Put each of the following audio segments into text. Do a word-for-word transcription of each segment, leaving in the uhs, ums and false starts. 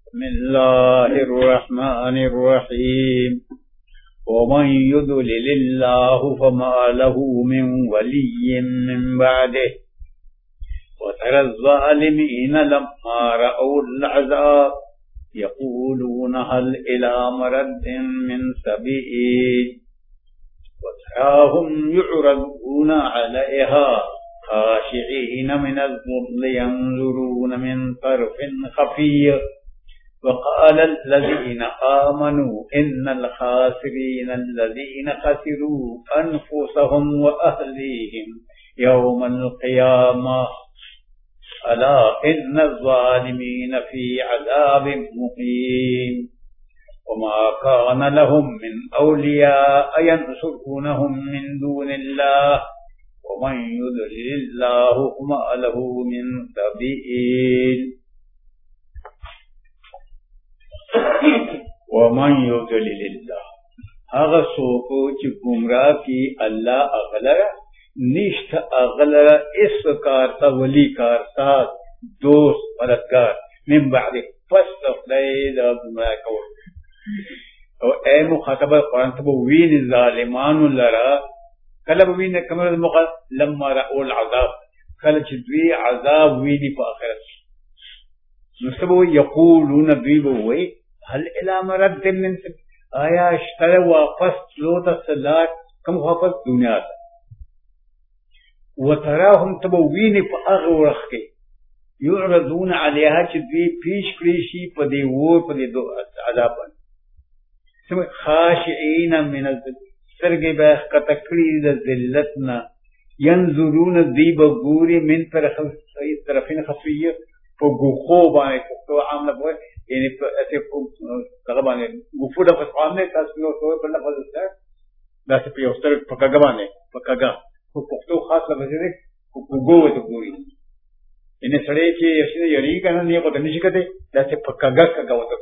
बिस्मिल्लाहिर रहमानिर रहीम। वमन युद्लिलिल्लाहु फमा लहु मिन वलिय्यिन मिन बअदिहि वतरज़्ज़ालिमीन लम्मा रअउल अज़ाब यक़ूलून हल इला मरद्दिन मिन सबील वतराहुम यु'रदून अलैहा खाशिईन मिनज़-ज़ुल्लि यंज़ुरून मिन तरफ़िन ख़फ़िय्य वक़ाल अल्लज़ीन आमनू इन्नल ख़ासिरीन अल्लज़ीन ख़सिरू अन्फुसहुम व अहलीहिम यौमल क़ियामह अला इन्नज़-ज़ालिमीन फ़ी अज़ाबिन मुक़ीम वमा कान लहुम मिन औलिया यंसुरूनहुम मिन दूनिल्लाह वमन युद्लिलिल्लाहु फमा लहु मिन सबील। वमन युद्लिलिल्लाह अगर सोको च गुमराह की अल्लाह अगलरा निष्ठ अगलरा इस कारता वली कारता दोस्त मददगार मिन बादे फस्त फलैद गुमराह कौल और ए मुखातब कुरान तब वीन जालिमान लरा कलब वीन कमर मुख लम्मा रअउल अज़ाब कल चिद्वी अज़ाब वीनी प आखिरत नुसबो यक़ूलून बीबोई हल इला मरद्दिन मिन आया शर वापस लोत सलात कम वापस दुनिया वतराहुम तबवीन फअगरख के युरदून अलैहा चिद्वी पीश क्रीशी पदे वो पदे दो अज़ाब सम खाशिईन मिन सरगे बह कतकड़ी ज़िल्लतना यंजुरून दीब गुरी मिन तरफिन खफिय तो गुखो बाने तो आमला बोए यानी ऐसे कगबाने गुफुड़ा फसाने तस्लो तो बल्ला फसता दासे पे उस्तर पकगबाने पकगा तो पुख्तो खास लगे को गुगो तो गुरी इन्हें सड़े के ऐसे यरी करना नहीं को तनिश करते दासे पकगा कगा तो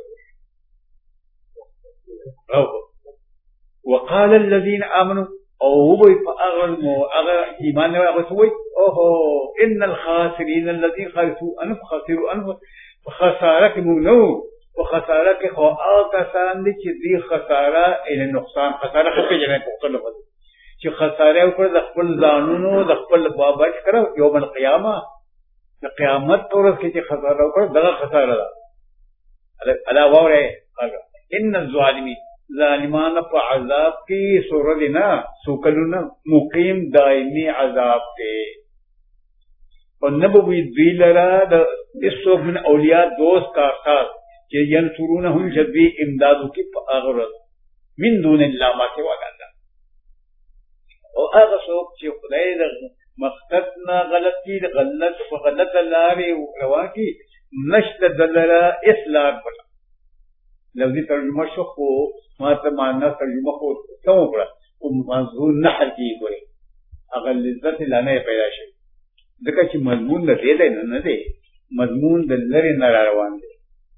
वक़ाल अल्लज़ीन आमनू और वो अगर अगर ईमान वाला अगर सोई ओहो इन्नल खासिरीन अल्लज़ीन खसिरू अनफ खसिरू अनफ खसारा के मुनो वो खसारा के खो आकाशान दी चिदी खसारा इन्हें नुकसान खसारा खपे जने को कर लो कि खसारे ऊपर दखल जानूनो दखल बाबच करो यौमल क़ियामा द क़यामत तौर के खसारा ऊपर दगा खसारा अला वारे इन्नल ज़ालिमीन ज़ालिमान प अज़ाब की सूरदिना सुकलुना मुकीम दायमी अज़ाब के और नबवी द्विलरा द इसो min औलिया दोस्त का साथ के यंसुरूनहुम जबी इमदादु की अगरत मिन दूनिल्लाह मा के वादा और अगर सोक चे खुदाई द मखतना गलत की गलत व गलत लारे रवा की नश्त दलरा इस्लाम पर लफ्ज़ी तर्जुमा शो मात्र मानना तर्जुमा को क्यों पड़ा वो मजबूर नहर की कोई अगर लिज्जत लाने पैदा शे देखा कि मजमून न दे दे न दे मजमून दल्लरे न रवान दे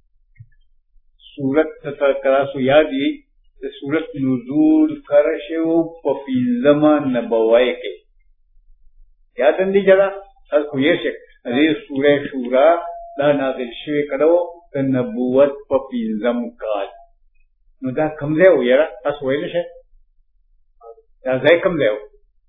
सूरत तकरा सु यादी सूरत नुज़ूल करशे वो पफी ज़मान नबवाए के याद अंदी जरा हर कोई शे अरे सूरह शूरा दा नाज़िल शे करो त नबुवत पफी ज़म काल नु दा कम ले हो यार अस वही नशे दा जाय कम ले हो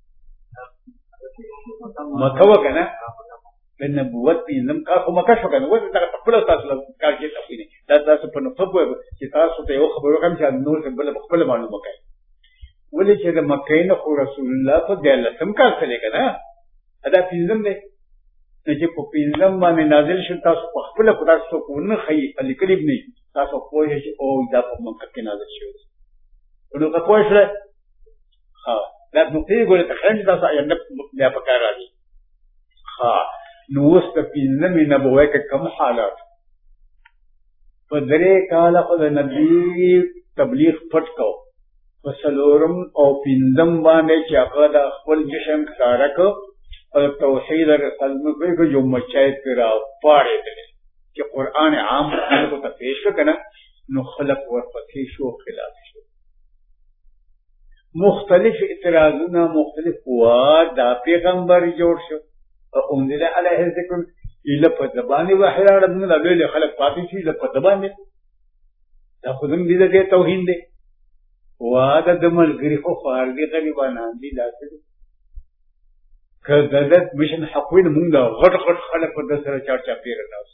मथवा कना ben नबुवत पी ज़म का को मका शो कना वो दा तपला तास का के तपनी दा दा सुपन फबो कि तास ते ओ खबर कम छ नूर से बल बल मालूम मका वले che da मक्कैन को रसूलुल्लाह को दल सम का चले कना अदा पी ज़म ने जे को पी ज़म माने नाजिल शुता सु खपल खुदा सु को न खई अली करीब नहीं तास को है ओ दा को मक्का के नाजिल शो उनो का कोई है हां दा नुके गोले तखंड दा सा यन दा पकारा दी हां नोस्त पी ज़म नबुवे के कम हालात फदरे काला खुद नबी तबलीग फटको फसलोरम और पिंदम बाने चाकदा खपल जिस्म सारक और तौहीद रसल में को जो मचाए तेरा पाड़े दे कि कुरान आम को पेश करना नु खलक व फतीशो खिलाफ मुख्तलिफ इतराजुना मुख्तलिफ हुआ दा पैगंबर जोड़ शो और उनले अलैहि जिक्र اله په زبانه واحده موږ له لوی خلک پاتې شي له په زبانه دا خو زموږ دې توهین دی واده د ملګری خو فارغي غریبانان دي داسې که دلت مشن حقوین موږ د غټ غټ خلک په دسره چارچا پیره تاسو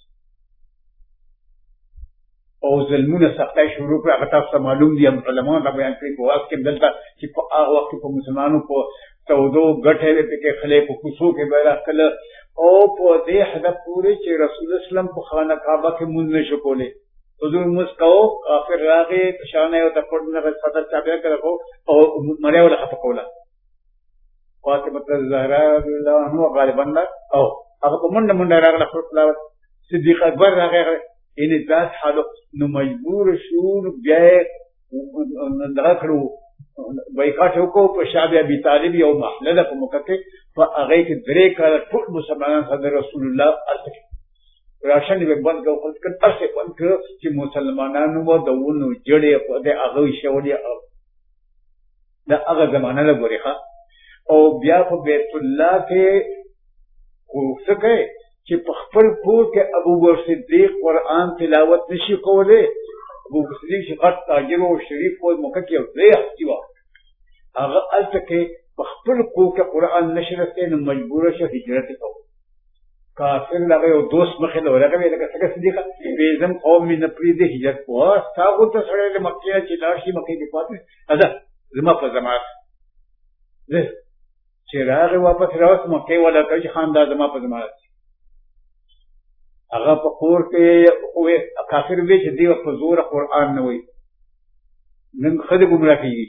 او ظلمونه سختای شروع کړه هغه تاسو معلوم دي علماء دا بیان کوي په واس کې دلته چې په هغه وخت په مسلمانانو په تودو غټه کې خلې په کوڅو کې بیره کله او په دې حدا پورې چې رسول اسلام په خانه کعبه کې مونږ نشو کولې حضور مسکو اخر راغه شانه او د پړنه صدر چابه کړو او مړیو له خپل کوله فاطمه الزهرا الله عنها غالبا او هغه په منډه منډه راغله خپل صدیق اکبر راغه ان ذات حالو نو مجبور شو بیا دغه کړو بایکاټ وکړو په شعب ابي طالب یو محله په مکه کې په هغه کې درې کاله ټول مسلمانان صدر رسول الله ارته راشن به بند کو خپل کتر څه بند کړ چې مسلمانانو و دونو جړې په دې هغه شولې دا هغه زمانہ له غوړي او بیا په بیت الله کې خوښه چې په خپل کور کې ابو بکر صدیق قرآن تلاوت نشي کولای ابو بکر صدیق چې خط تاجر او شریف په مکه کې ځای اختیوا هغه الته کې په خپل کور کې قرآن نشرته نو مجبور شه هجرت وکړي کافر لغه یو دوست مخه له ورغه لکه څنګه صدیقه بیزم قوم من پرې د هجرت وا تاسو ته سره له مکه چې لاشي مکه دی پاتې اځه زما په زمات زه چې راغه واپس راوس مکه ولا کوي خاندان زما په زمات هغه په کور کې خو کافر وی چې دی په زور قرآن نه وي نن خدای ګمرا کوي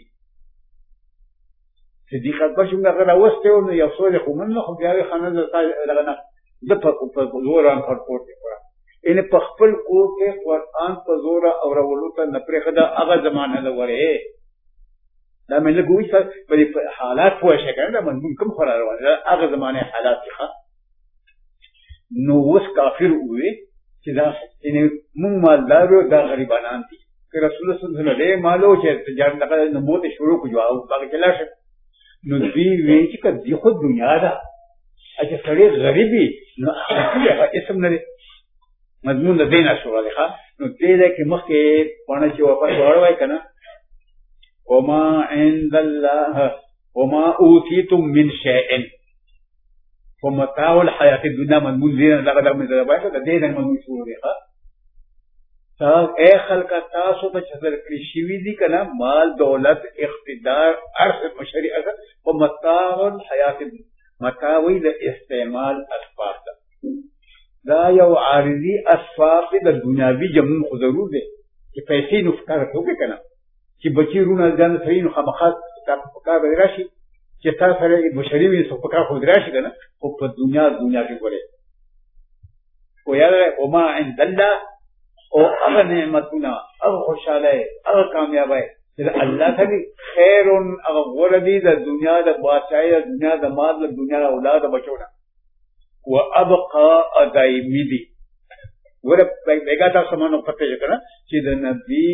صدیق اکبر څنګه راوسته نو یو څو خو من خو بیا خانه لغنه د په زور ان پر کور کې قرآن ان په خپل کور کې قرآن په زور او ورولو ته نه پرې خدا هغه زمانه لوري دا مې له ګوي څه په حالات پوه شي کنه من کوم خبره روانه هغه زمانه حالات ښه نو وس کافر وي چې دا ان مونږ مالدارو دا غریبانان دي که رسول الله صلی الله علیه وسلم مالو چې تجارت لپاره نو مو ته شروع کوو او باقي چلاشه نو دوی وی چې کدي خو دنیا ده اته سړی غریبي نو هغه اسم نه مضمون د دینه شو راځه نو دې له کې مخکې پونه چې واپس وروي کنه وما عند الله وما اوتيتم من شيء ومتاع الحياه الدنيا مضمون دې نه لغه دغه مزه وایي دا دې نه مضمون شو دی ښا تاسو اے خلق تاسو ته چې درکړي شي دي کنه مال دولت اقتدار ارث مشریعه ومتاع الحياه متاوی د استعمال اسباب ده دا یو عارضی اسباب د دنیاوی جمع خو ضرور ده چې پیسې نو فکر کوي کنه چې بچی رونه ځان سره نو خامخات تاسو کار به راشي چې تاسو سره بشری وي څه فکر خو راشي کنه خو په دنیا دنیا کې ګوره او یاره او ما عند الله او هغه نعمتونه هغه خوشاله هغه کامیابی الله تعالی خیر او غردی د دنیا د بادشاہي د دنیا د مال د دنیا د اولاد بچونه وابقى دایمی دي ور بیګا تاسو مونږ پته کړه چې د نبی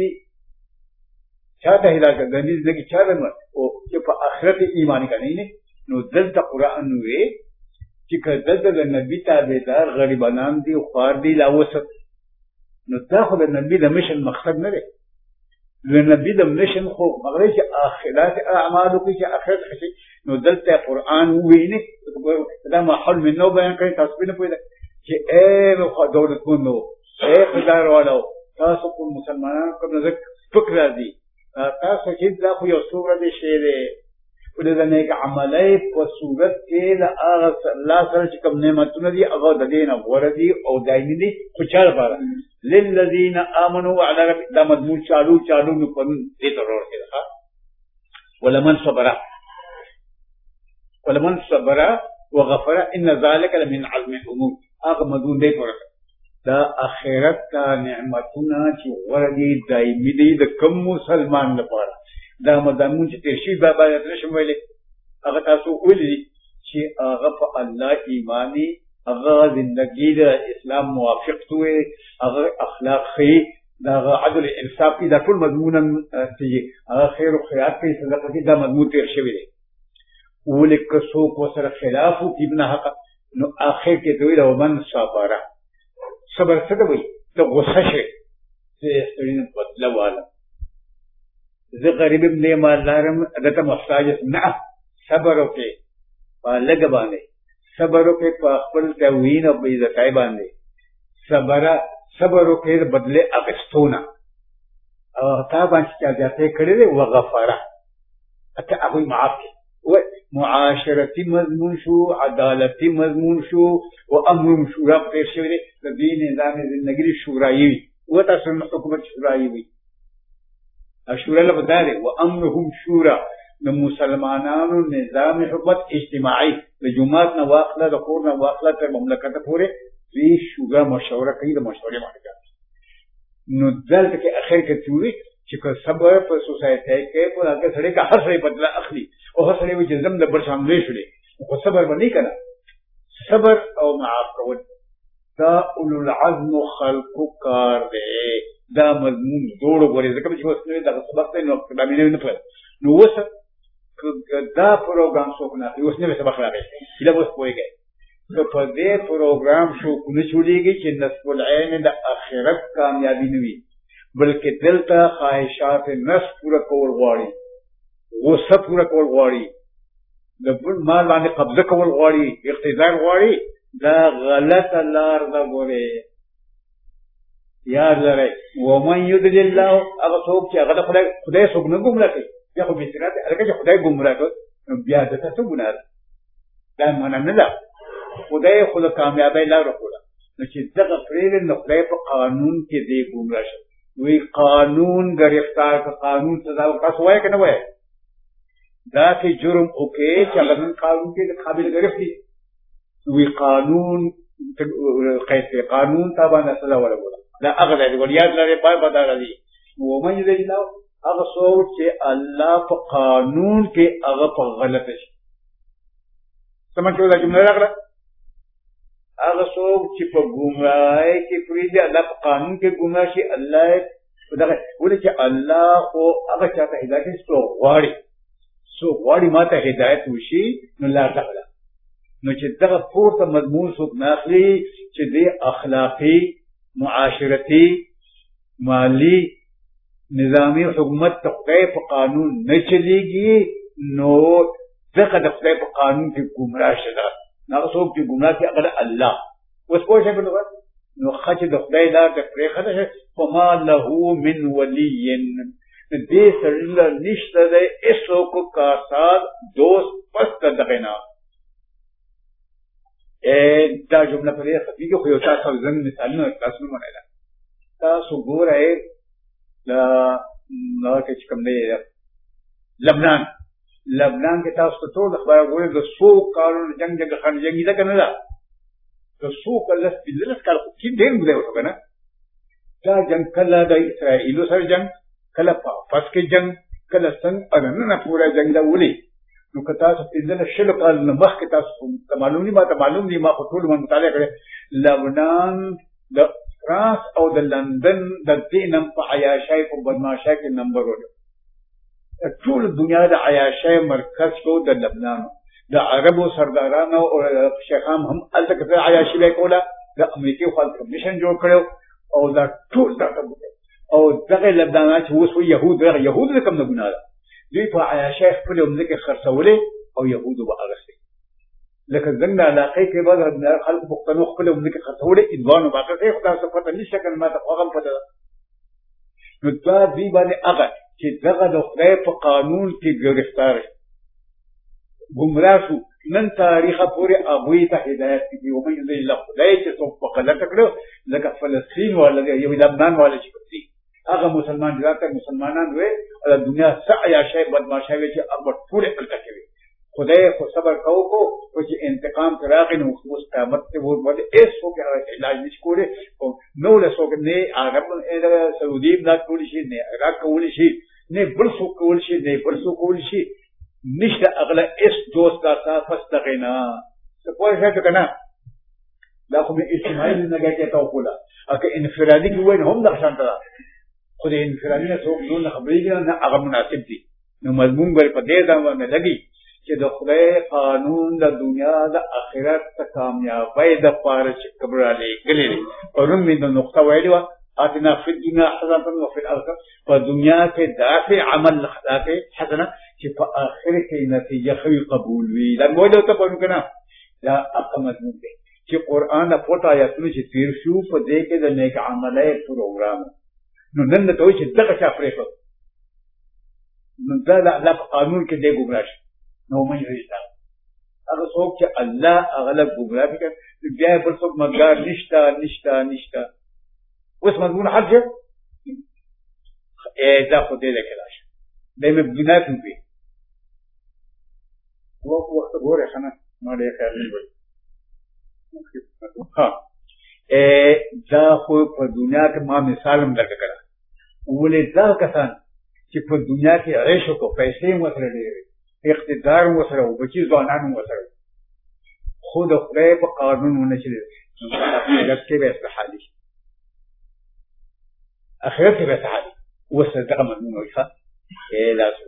چاته هدایت د دې ځکه چا نه او چې په آخرت ایمان کوي نه نو دلته قران وی چې کله د نبی تابعدار غریبانان دي او خار دي لا وسط نو دا خو د نبی د مشن مقصد نه دی لنبي د مشن خو مغرب چې اخرات اعمالو کې چې اخرت شي نو دلته قران ویني دا محل من نو بیان کوي تاسو نه پوهیږئ چې اے دولتونو اے خدای والو تاسو په مسلمانانو کوم ځکه فکر راځي تاسو چې دا خو یو صورت دی شی دی ولې د نیک عملای په صورت کې لا الله سره چې کوم نعمتونه دي هغه د دینه غوړه دي او دایمي دي خو چا لپاره للذین آمنوا وعلى ربهم دا مضمون چالو چالو نو په دې ضرور کې ده ولمن صبر ولمن صبر وغفر ان ذلك لمن عزم الامور هغه مضمون دی پورته دا اخرت کا نعمتونه چې ورګي دایمي دي د کوم مسلمان لپاره دا مضمون چې تشریح بابا درشم ویلي هغه تاسو ولې چې هغه په الله ایمانی هغه زندگی د اسلام موافق توي هغه اخلاق خي دا عدل انصاف دا ټول مضمون چې هغه خیر او خیرات په صدقه دا مضمون تیر شوی دی ولکه څوک وسره خلاف ابن حق نو آخر کې دوی له ومن صبره صبر څه ته وایي ته غوسه شې زه ستړي نه بدله والم زه غریب یم نه مالدارم دته محتاج نه صبر وکړې په لږ باندې صبر وکړې په خپل توهین او بې عزتۍ باندې صبره صبر وکړې د بدلې اخیستو نه او تا باندې چا زیاتې کړې دی وغفره ته هغوی معاف کړي معاشرتی مضمون شو عدالتی مضمون شو و امر شورا پیر شوی دی د دې نظام زندگی شورایی وي و تاسو حکومت شورایی وي شورا لفظ دا دی و امرهم شورا د مسلمانانو نظام حکومت اجتماعي د جماعت نه واخله د کور نه واخله تر مملکت پورې دې شورا مشوره کوي د مشورې باندې نو دلته کې اخر کې تیوري چې صبر په سوسایټي کې په هغه سره کې هر څه بدله اخلي او هر څه چې زم د بر شامل شولې خو صبر باندې کنه صبر او معاف کول دا اولو العزم خلق کار دی دا مضمون جوړ غوړي ځکه چې اوس نو دا سبق ته نو دا مې نه پوهه نو اوس دا پروګرام شو کنه اوس نو سبق راغی دا اوس پوهیږي نو په دې پروګرام شو کنه چولېږي چې نصب العين د آخرت کامیابی نه وي بلکې دلته خواهشات نفس پورا کول غواړي غصه پورا کول غواړي د بل مال باندې قبضه کول غواړي اقتدار غواړي دا غلطه لار ده ګورې یاد لرئ ومن یضلل الله هغه څوک چې هغه د خدای خدای څوک نه ګمراه کوي بیا خو بېصراط دی هلکه چې خدای ګمراه کړ نو بیا دته څه ګناه ده دا معنا نه ده خدای خو د کامیابۍ لار وښوده نو چې دغه پرېږدي نو خدای په قانون کې دی ګمراه شي وی قانون گرفتار کا قانون سزا کا سوائے کہ نہ ہوئے دا سے جرم اوکے چلن قانون کے قابل گرفتی وی قانون قیسے قانون تابع سزا ولا بولا لا اغلا دی ولیات لري پای بتا رہی وہ من دې نو هغه سوچ چې الله په قانون کې هغه په غلط شي سمجھو دا جمله راغله هغه څوک چې په ګمراهۍ کې پرېږدي الله په قانون کې ګمراه شي الله دغه ولې چې الله خو هغه چاته هدایت څوک غواړي څوک غواړي ما ته هدایت وشي نو لا تغله نو چې دغه پورته مضمون څوک نه اخلي چې د اخلاقي معاشرتي مالی نظامی حکومت ته خدای په قانون نه چلېږي نو دغه د خدای په قانون کې ګمراه شي نو څوک چې ګمراه کوي هغه الله اوس پوه شئ په نو خچ د خدای لار ته پرېښودل شي فما له من ولي دې سره نشته دی هېڅوک کارساز دوست پس د دغه نه دا جمله په دې خفیږي خو یو تاسو زموږ مثالونه تاسو نه منله تاسو ګورئ دا نو چې کوم دی لبنان لبنان کې تاسو ته ټول خبره ګورئ د څو کارونو جنگ جنگ خان جنگي ده کنه دا د څو کله سپیلس کار کې ډېر مده وته کنه دا جنگ کله د اسرائیلو سره جنگ کله پاس کې جنگ کله څنګه ان نه پورا جنگ دا ولي نو که تاسو پنځه شلو کال نه مخکې تاسو معلوم دي ما ته معلوم دي ما خو ټول من مطالعه کړې لبنان د فرانس او د لندن د دې نم په عیاشۍ په بدمعشۍ کې نمبر ونه ټول دنیا د عیاشۍ مرکز کو د لبنان د عربو سردارانو او شیخان هم هلته کې عیاشي به کوله د امریکای خلک کمیشن جوړ کړو او دا ټول دا او دغه لبنان چې اوس يهود دغه يهود کوم نه ګناه ده دوی په عیاشۍ خپل مځکې خرڅولې او یهودو به اغستې لکه څنګه علاقې کې به خلک پښتنو خپل مځکې خرڅولې ادوانو به اغستې خو تاسو پته نشته کنه ما ته خو هم پته ده نو دا دوی باندې هغه چې دغه د خدای په قانون کې ګرفتار ګمراه شو نن تاریخه پورې هغوی ته هدایت کړي ومن یضلل الله خدای چې څوک په غلطه کړو لکه فلسطین والا یو لبنان والا چې کوي هغه مسلمان جلاته مسلمانان وي او د دنیا سعی شي بدمعشي وي چې هغه ټول کلته کوي خدای خو صبر کوو کو چې انتقام تراغ نو مستمر ته وو باندې ایسو کې علاج نشکوري او نو له څوک نه عرب سعودي نه کول شي نه عراق کول شي نه بل څوک کول شي نه بل څوک کول شي نشته اغله اس دوست کا فاستغنا څه پوه شئ کنه دا خو به اجتماعي نه غږی ته وکړه اګه انفرادي کې وای هم د شانته خو د انفرادي نه څوک نو خبرې نه هغه مناسب دي نو مضمون بل په دې ځای باندې لګي چې د خدای قانون د دنیا د آخرت ته کامیابۍ د پاره چې کبر علی ګلې پرون مې د نقطه ویلې وه آتنا فی الدنیا حسنه وفي الاخره په دنیا کې داسې عمل داسې حسنه چې په آخر کې نتیجه خوي قبول وي دا موږ ته پوهیږو کنه دا اقا مضمون دی چې قرآن د پټ آیاتونو چې تیر شو په دې کې د نیک عملۍ پروګرام نو نن ته وایي چې دغه چا پرېښود نو دا د الله په قانون کې دی ګمراه شي نو من یریدا هغه څوک چې الله هغه له ګمراه کوي بیا بل څوک مګار نشته نشته نشته اوس مضمون حج ای دا خو دې لکه راشه د مبدنا په وخت وخت ګوره خنه ما دې خیال نه وي ها دا خو په دنیا کې ما مثال هم درکړه ولې دا کسان چې په دنیا کې عيش او پیسې وسره ډېرې اقتدار وسره او بچي ځوانان وسره خود خدای په قانون ونشي اخرت کې به استحالي اخرت کې به استحالي وسره دغه مضمون وي ښه اے لازم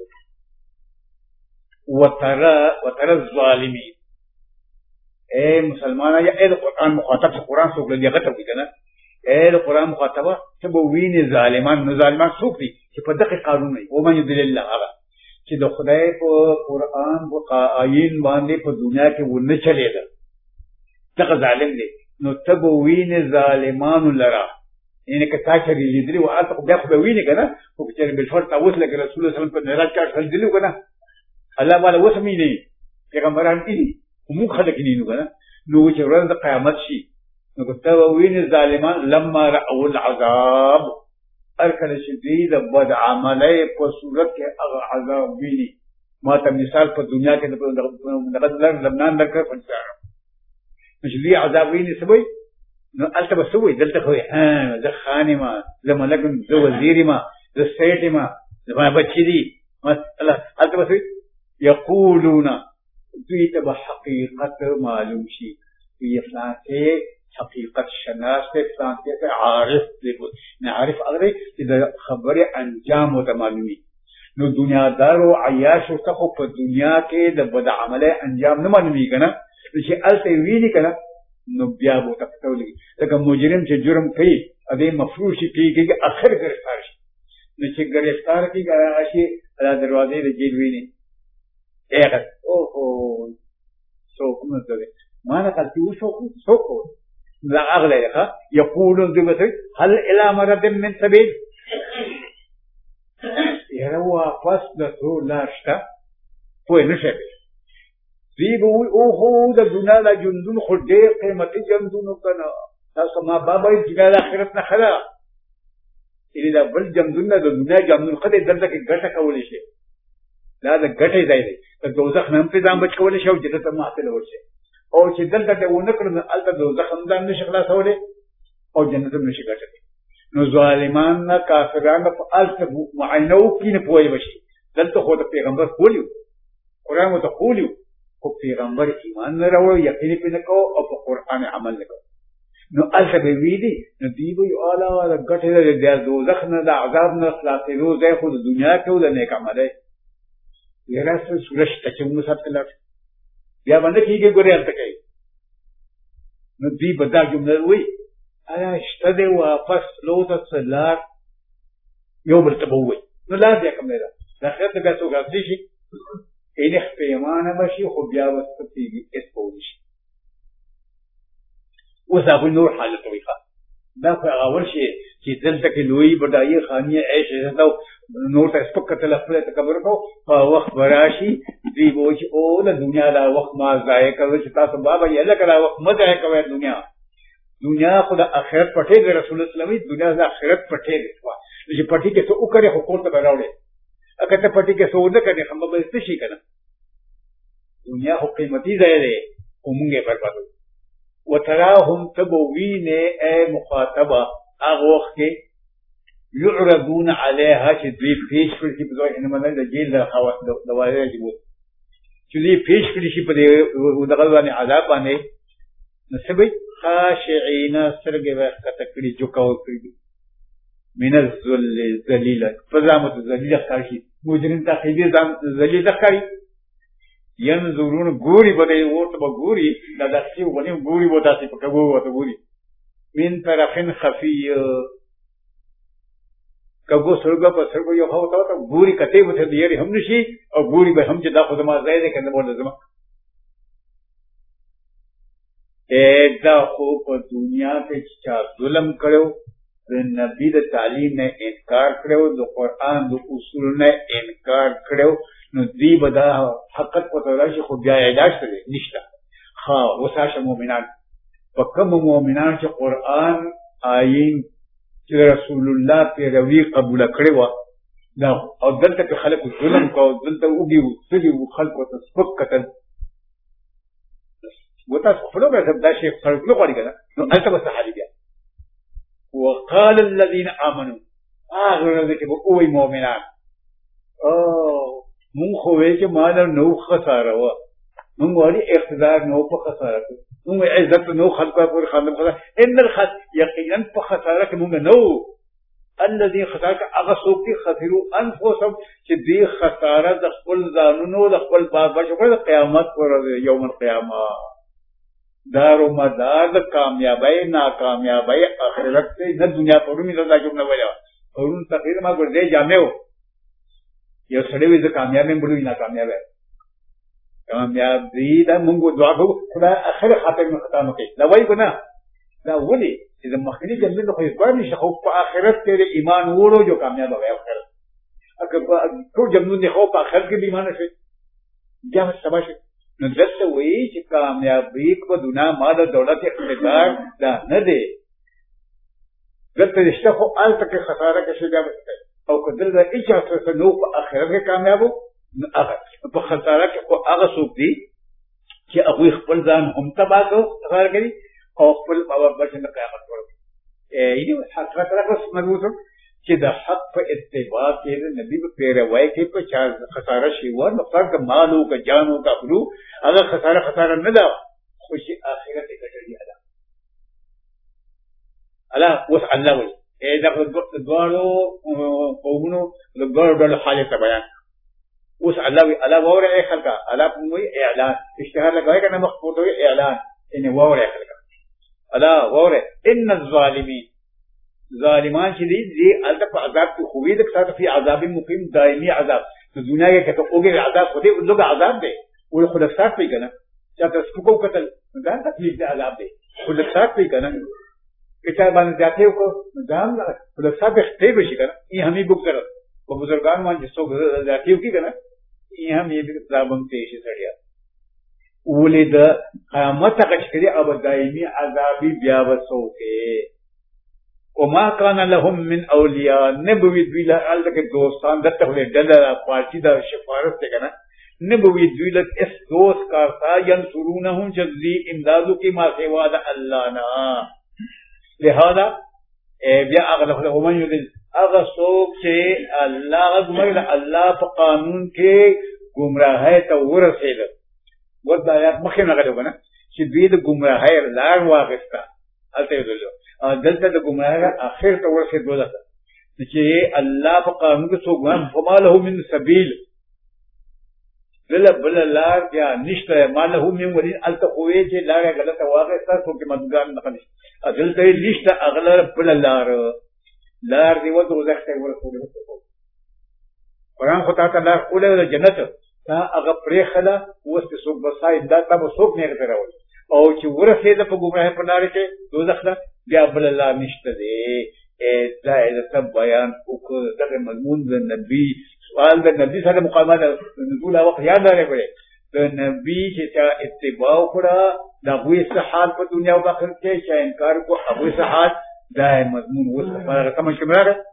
وترى وترى الظالمين اے مسلمانان یا اے قرآن مخاطب سے قرآن څوک لږه غته کوي کنه اے قرآن مخاطبه چې به ویني ظالمان نو ظالمان څوک دي چې په دغه قانون نه او من يدل الله هغه چې د خدای په قرآن او آیین باندې په دنیا کې ونه چلیدا دغه ظالم دي نو ته به ویني ظالمان لرا یعنی که تا چې لیدلی او اته بیا خو به ویني کنه خو چې بل فرض تاسو لکه رسول الله صلی الله علیه وسلم په معراج کې ځل دی کنه الله والا وسمي نه پیغمبران دي ومو خلق نینو کنه نو چې ورځ د قیامت شي نو کته ویني ظالمان لما رأوا العذاب ارکل شدید بد عمله په صورت کې هغه عذاب ویني ما ته مثال په دنیا کې د لبنان لبنان درکړ پنځه نو چې عذاب ویني سبي نو البته بسوي دلته خو ها د خانما زملګم د وزیر ما د سیټ ما زما بچی دي مثلا البته بسوي یقولون دوی ته به حقیقت معلوم شي دوی فلان کې حقیقت شناس ته فلان کې عارف دی نه عارف هغه چې د خبره انجام وته معلومي نو دنیا دارو عیاش او څخه په دنیا کې د بد عمله انجام نه معلومي کنه چې الته ویني کنه نو بیا به تاسو لګي لکه مجرم چې جرم کوي ا دې مفروض شي کېږي اخر گرفتار شي نو چې گرفتار کیږي راشي د دروازې د جیل ویني اغه او او سو کوم څه ده ما نه کړی و شو سو کو لا اغله ها یقولون دغه هل الى مرد من سبيل يروا پس د تو لاشتا پوه نشه دی به او هو د دنیا د جندون خو ډېر قیمتي جندونو کنه تاسو ما بابا چې د آخرت نه خلا اې دا بل جندون د دنیا جندون خدای دلته کې ګټه کولې شي دا د ګټې ځای دی د دوزخ نه په ځان بچ کولې شو چې ته ماته لور شي او چې دلته ته ونه کړنه الته دوزخ هم ځان نشي خلاصولې او جنت هم نشي ګټلې نو ظالمان نه کافرانو په الته معاینه وکړي نه پوي بشي دلته خو د پیغمبر کولیو قرآن مو ته کولیو خو پیغمبر ایمان نه راوړ یقین پې نه کو او په قرآن عمل نه کو نو الته به ویلي نو دی به اعلی د ګټې د دوزخ نه د عذاب نه خلاصېدو ځای خو د دنیا کې د نیک عمله یاره څه سورش ته چې موږ ساتل بیا باندې کېږي ګورې الته کوي نو دی به دا جمله وایي ایا شته دی واپس لو ته سلار یو بل ته به وایي نو لا بیا کوم دی دا د آخرت بیا څوک راځي شي اینه پیمانه بشي خو بیا وسپتېږي اس پوه شي اوس هغوی نور حالت وایي دا خو هغه اول شي چې دلته کې لوی بډایي خانې عیش ده نور ته سپک کتل خپل ته خبر کو په وخت براشي دی به چې او د دنیا دا وخت ما ضایع کوي چې تاسو بابا یې لکه دا وخت ما ضایع کوي دنیا دنیا خو د آخرت پټې د رسول الله صلی الله علیه وسلم دنیا د آخرت پټې ده چې پټې کې څه وکړي حکومت ته راوړي اګه ته پټې کې څه ونه کړي هم به څه شي کنه دنیا خو قیمتي ځای دی او مونږه بربادو وتراهم تبوین اے مخاطبه هغه وخت کې يعرضون عليها چې دوی پیش کړي چې په ځای نه منل د جیل د خواص د وایي دی چې دوی پیش کړي چې په دغه باندې عذاب باندې نسبي خاشعين سرګي وخت کړي جوکاو کړي من الذل ذلیلا فزامت ذلیلا کړي مجرم ته خېدي ځان ذلیل کړي ينظرون ګوري بده ورته به ګوري دا داسې ونی ګوري به داسې په کبو وته ګوري من طرفن خفي کګو سرګه په سرګو یو هو ته ګوري کته به دې یې هم نشي او ګوري به هم چې دا خو زما ځای دی کنه مونږ زما اې دا خو په دنیا کې چې ظلم کړو د نبی د تعلیم نه انکار کړو د قران د اصول نه انکار کړو نو دی بدا حقیقت په توګه چې خو بیا علاج کړي نشته ها وساشه مؤمنان پکم مؤمنان چې قران آیین چې رسول الله پیروي قبول کړي و دا او دلته په خلکو ظلم کو دلته وګي وسړي خلکو ته سپک کتل وتا خپل به دا شی خلک نه غواړي کنه نو البته به صحابي بیا وقال الذين امنوا اغه دې کې وې مؤمنان او مون خو وې چې مال نو خساره و مون غواړي اقتدار نو په خساره کې مون عزت نو خلکو په خاندم خساره ان الخس یقینا په خساره کې مونږ نو الذي خساره هغه څوک چې خسروا انفسهم چې دې خساره د خپل ځانونو د خپل باب بشو د قیامت پر یوم القیامه دارو مدار د کامیابی ناکامیابی آخرت سے نہ دنیا پرو می دا جمله ویلا اورن تقریر ما ګرځي جامعو یو سړی وي د کامیابی بډو نه کامیاب ہے کامیاب دی دا مونږ دعا کوو خدای اخر خاطر مخ ختم کړي دا وایي کنه دا ولي چې د مخکنی جنت خو یې ګورني شخو په آخرت کې ایمان وړو جو کامیاب وي آخرت اګه ټول جنت نه خو په آخرت کې ایمان شي بیا سبا شي نو دلته وایي چې کامیابی په دنیا مال او دولت اقتدار دا نه دی دلته رشته خو الته کې خساره کې شي او کدل دا اجازه نو په آخرت کې کامیابو هغه په خساره کې خو هغه څوک دی چې هغه خپل ځان هم تباہ کوي کوي او خپل بابا بچنه قیامت ورته ای دې حقیقت راغوس مضبوط چې د حق په اتباع کې د نبی په پیروي کې په چا خساره شي و نو فرق مالو کا جانو کا خلو هغه خساره خساره نه ده خوشي اخرت کې ګټلې ادا الا وس الله وي اې دا د دوالو قومونو د دوالو د حالت بیان وس الله وي الا وره اي خلقا الا کومي اعلان اشتهار لګوي کنه مخفوض وي اعلان ان وره خلقا الا وره ان الظالمين ظالمان چې دي دې الته په عذاب کې خوې د کثرت په عذاب مقیم دائمي عذاب د دنیا کې کته اوګه عذاب خو دې لږه عذاب دی او خو د کثرت په کنه چې تاسو کو قتل دا تکلیف دی عذاب دی خو د کثرت په کنه کته باندې ځاتې کو ځان خو د کثرت په به شي کنه یې همي بوک کړ په بزرګان باندې څو ځاتې کی کنه یې هم یې ځابم ته شي سړیا ولید قیامت هغه چې او دائمي عذابي بیا وسوکه وما كان لهم من اولیاء نبوی دویلا الک دوستان دته له دله پارٹی دا شفارت ته کنه نبوی دویلا اس دوست کارتا ينصرونهم جزي امدادو کی ما سوا د الله نا لہذا بیا اغلب له من یذل اغه سوق چې الله غمل الله په قانون کې گمراهی ته ورسېد ورته آیات مخه نه غلو کنه چې دوی د گمراهی لار واغستا الته یذل دلته د ګمراهه اخر ته ورسېدو ده چې الله په قانون کې څوک هم فماله من سبیل بل بل لار یا نشته ماله من ولي التقوی چې لار غلطه واقع تاسو کې مدګان نه کړي دلته نشته اغلر بل لار لار دی وته ورته ورسېدو قرآن خو ته لار اوله جنت تا هغه پرې خلا وسته څوک بسای دا تاسو څوک نه غوړول او چې ورسېد په ګمراه په لار کې دوزخ ده بیا بل الله نشته دی دا د بیان او دغه مضمون د نبی سوال د نبی سره مقامات نزول وخت یاد لري د نبی چې اتباع کړه د غوي صحات په دنیا او آخرت کې چې انکار کو ابو صحات دا مضمون وسه پر کوم شماره